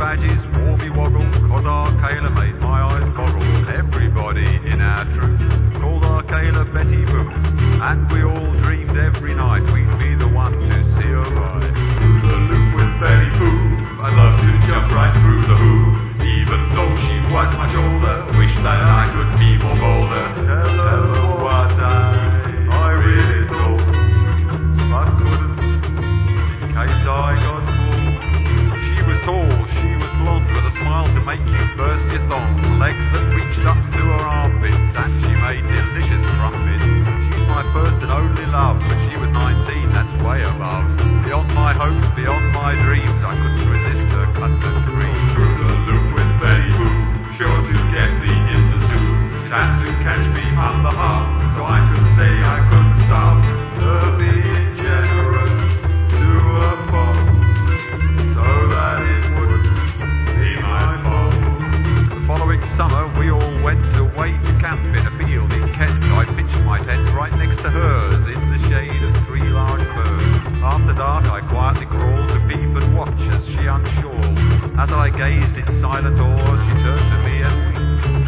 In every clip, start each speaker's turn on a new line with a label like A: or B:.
A: badges, warby woggle, cause our Kayla made my eyes boggle. Everybody in our troop called our Kayla Betty Boo, and we all dreamed every night we'd be the one to see her ride. Through the loop with Betty Boo, I'd love to jump right through the hoop, even though she was much older, wish that I could be more bolder. Tell her what I really thought, but couldn't, in case I got bored. She was tall, she was blonde, with a smile to make you burst your thongs, legs that reached up to her armpits, and she made delicious crumpets. She's my first and only love, but she was 19, that's way above. Beyond my hopes, beyond my dreams, I couldn't resist her custard cream. Through the loop with Betty Boo, sure to get me in the zoo, time to catch me on the hop, so I could say I couldn't stop. Her being generous to a fault, so that it wouldn't be my fault. The following summer we all went away to camp in a field in Kent. I pitched my tent right next to hers, in the shade of 3 large firs. After dark I quietly crawled to peep and watch as she unshawled. As I gazed in silent awe, she turned to me and winked.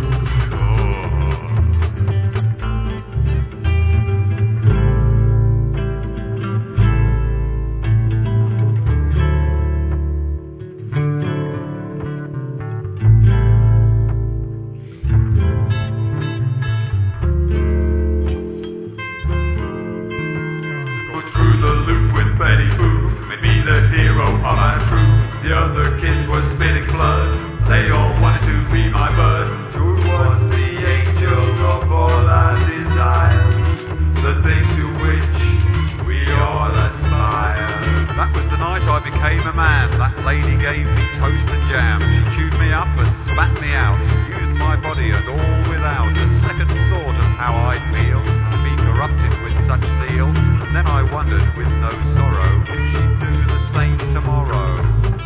A: Betty Boo made me the hero of our troop. The other kids were spitting blood, they all wanted to be my bud. True was the angel of all our desires, the thing to which we all aspire. That was the night I became a man. That lady gave me toast and jam. She chewed me up and spat me out, used my body and all without a second thought of how I'd feel to be corrupted with such zeal. Then I wondered with no sorrow if she'd do the same tomorrow.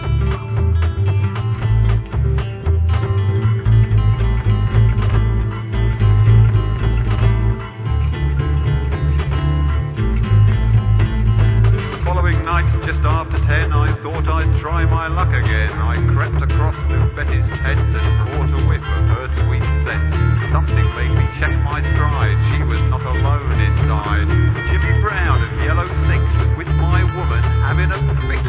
A: The following night, just after 10, I thought I'd try my luck again. I crept across to Betty's tent and caught a whiff of her sweet scent. Something made me check my stride, she was not alone inside. Jimmy Brown and Yellow Six, with my woman having a fix.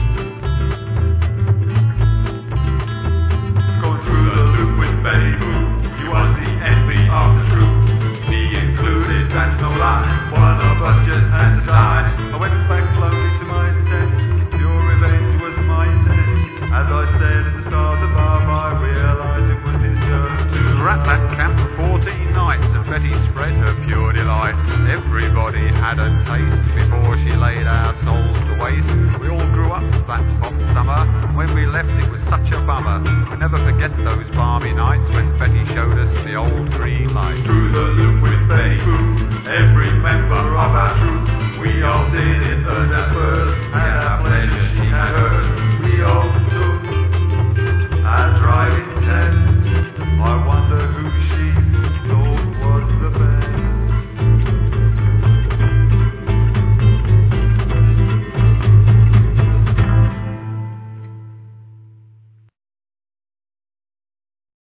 A: Going through the loop with Betty Boo, you was the envy of the troop. Me included, that's no lie, one of us just had to die. I went back slowly to my tent, your revenge was my intent. As I stared at the stars above, I realized it was his turn to rat that camp for 14 nights, and Betty spread her pure delight. Everybody had a taste before she laid our souls to waste. We all grew up that hot summer, and when we left it was such a bummer. We'll never forget those balmy nights when Betty showed us the old green light. Through the loop with Betty Boo, every member of our troop, we all did it at first, had our pleasure, she had hers. We all took our driving test.